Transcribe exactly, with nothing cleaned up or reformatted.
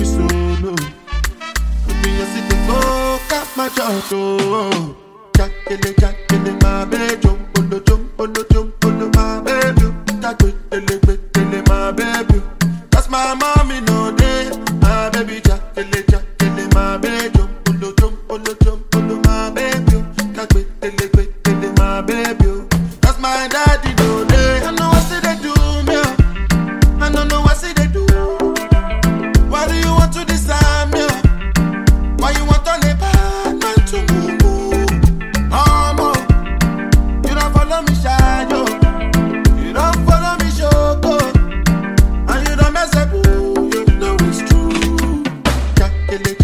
solo. Me a sit and go, got my job, oh. Jack, kele, jack, kele, my baby, jump, on the jump, on the jump, on the my baby. Jack, kele, kele, my baby. That's my mommy, no day. My baby, jack, kele, jack, kele, my baby, jump, on the jump, on the jump, on the my baby. Jack, kele, kele, my baby. That's my daddy, no day. I know what say they do, me. I don't know what say they do. Why do you want to decide me? Why you want on a bad man to move? Mama, you don't follow me, shadow. You don't follow me, shoko. And you don't mess up, you know it's true. Jack,